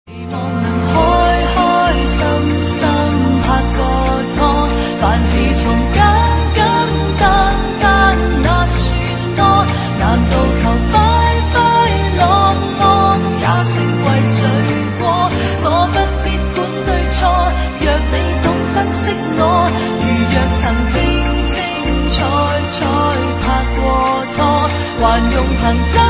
希望能開開心心拍個拖，凡事從簡簡單單那算多，難道求快快樂樂也成為罪過？我不必管對錯，若你懂珍惜我，如若曾精精彩彩拍過拖，還用憑